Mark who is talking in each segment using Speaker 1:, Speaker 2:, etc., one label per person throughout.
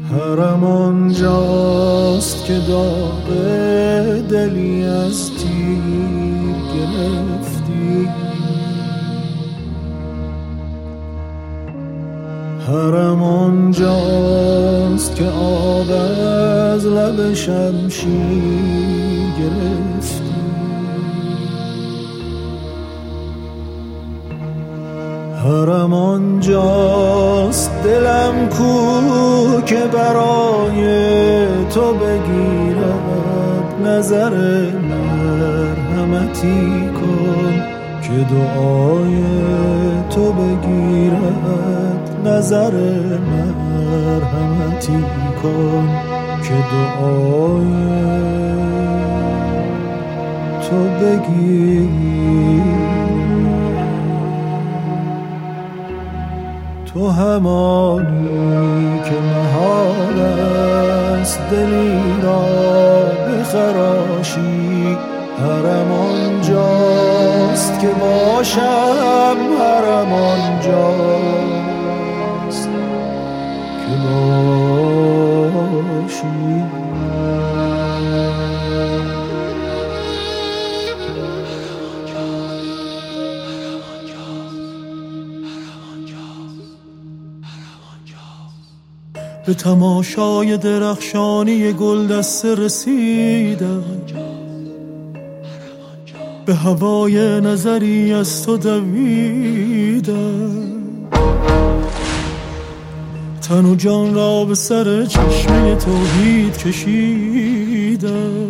Speaker 1: حرم آنجاست که داغ دلی از تیر گرفتی. حرم آنجاست که آب از لب شمشیر گرفتی. حرم آنجاست دلم کو که برای تو بگیرد نظر مرحمتی کن، که دعای تو بگیرد نظر مرحمتی کن، که دعای تو بگیرد. تو همانی که محال است دلی را بخراشی. حرم آنجاست که باشم، حرم آنجاست که باشی. به تماشای درخشانی گلدسته رسیدم، به هوای نظری از تو دویدم. تن و جان را به سر چشمه توحید کشیدم،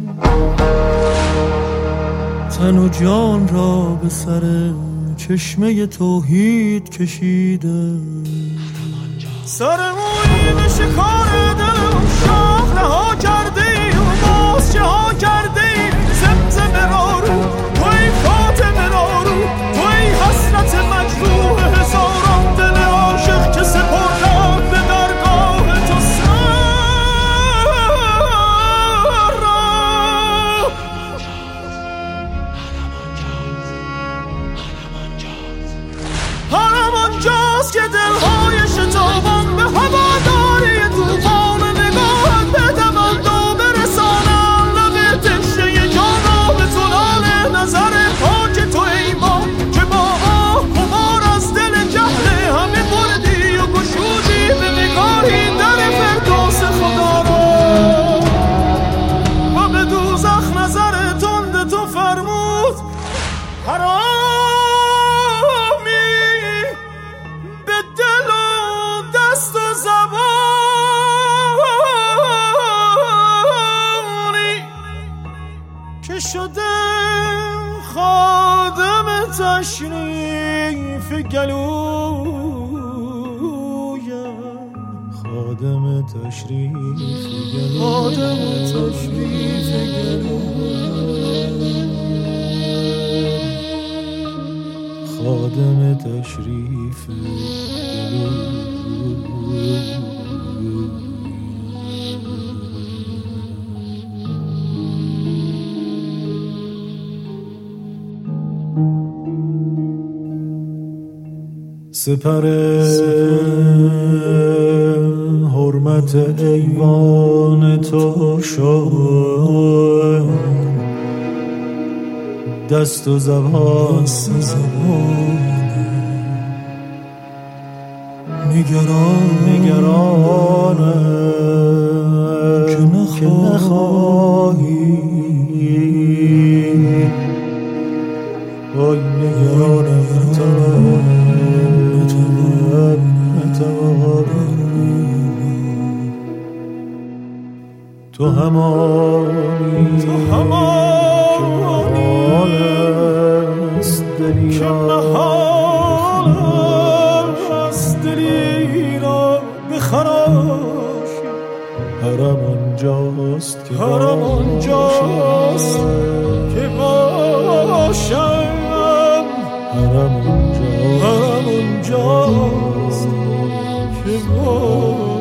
Speaker 1: تن و جان را به سر چشمه توحید کشیدم. سر مویی به شکار دلم شاخله ها کرده ای و بازچه ها کرده ای. زمزمه را رو توی فاطمه را رو توی حسرت مجروح هزاران دل عاشق که سپردم به درگاه تو سر را. حرم آنجاست که دلهای شتابان به هواداری توفان نگاهت به تمنا برسانم. لب تشنه جان را به زلال نظر پاک تو ای ما، که با آه خمار از دل جهل همه بردی و گشودی به نگاهی در فردوس خدا را. و به دوزخ نظر تند تو فرمود حرامی به دل و دست و زبانی که شده خادم تشریف گلویم. خادم تشریف گلویم، خادم تشریف گلویم، خادم تشریف سپر حرمت ایوان تو شد، دست و زبان نگرانم که نخواهی. وای نگرانم تو همانی که محال است دلی را بخراشی. حرم آنجاست که باشم، حرم آنجاست که باشم.